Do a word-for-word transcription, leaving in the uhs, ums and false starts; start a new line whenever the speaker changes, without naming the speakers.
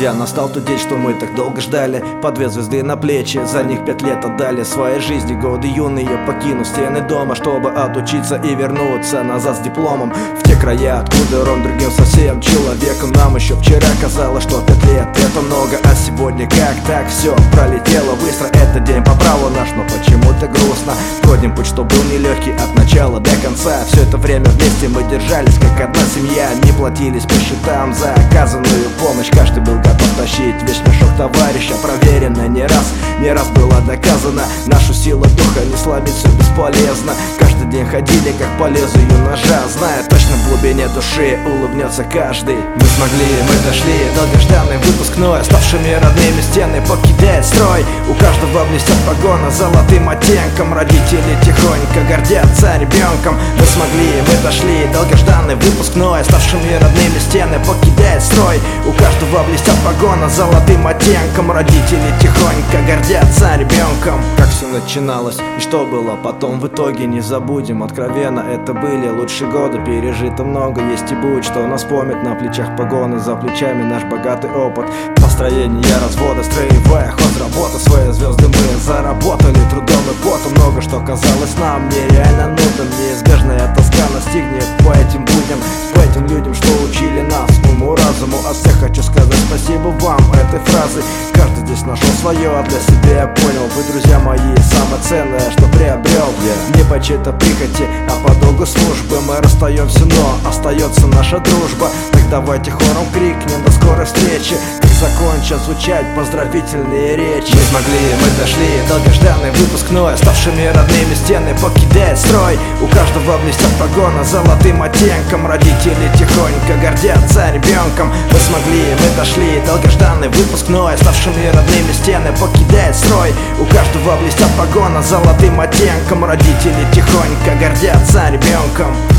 Друзья, настал тот день, что мы так долго ждали. По две звезды на плечи, за них пять лет отдали своей жизни. Годы юные, покинув стены дома, чтобы отучиться и вернуться назад с дипломом в те края, откуда ром другим совсем человеком. Нам еще вчера казалось, что пять лет это много, а сегодня как так все пролетело быстро. Этот день по праву наш, но почему-то грустно. Пройдем путь, что был нелегкий от начала до конца. Все это время вместе мы держались как одна семья, не платились по счетам за оказанную помощь. Каждый был готов тащить весь мешок товарища. Проверено не раз, не раз было доказано, нашу силу духа не сломить все бесполезно. Каждый день ходили как по лезвию ножа, зная точно в глубине души улыбнется каждый. Мы смогли, мы дошли, долгожданный выпускной, ставшими родными стены покидает строй. У каждого блестят погоны золотым оттенком, родители тихонько гордятся ребенком. Мы смогли, мы дошли, долгожданный выпускной, ставшими родными стены покидает строй. У каждого блестят погоны золотым оттенком, родители тихонько гордятся ребенком. Как все начиналось и что было потом в итоге не забудем. Откровенно, это были лучшие годы, пережито много, есть и будет что нас помнит. На плечах погоны, за плечами наш богатый опыт. Построение развода, строевая хозработа. Свои звезды мы заработали трудом и потом. Много что казалось нам нереально нудным. Неизбежная тоска настигнет по этим будням, по этим людям, что учили нас уму, разуму. А всех хочу сказать спасибо вам этой фразой. Каждый здесь нашел свое, а для себя я понял: вы, друзья мои, самое ценное, что приобрел. yeah. Не по чьей-то прихоти, а по долгу службы. Мы расстаемся, но остается наша дружба. Так давайте хором крикнем: до скорой встречи. Как закончат звучать поздравительные речи. Мы смогли, мы дошли, долгожданный выпускной, ставшими родными стены покидает строй. У каждого блестят погоны золотым оттенком, родители тихонько гордятся ребенком. Мы смогли, мы дошли, долгожданный выпускной, ставшими родными стены покидает строй. У каждого блестят погоны золотым оттенком, родители тихонько гордятся ребенком.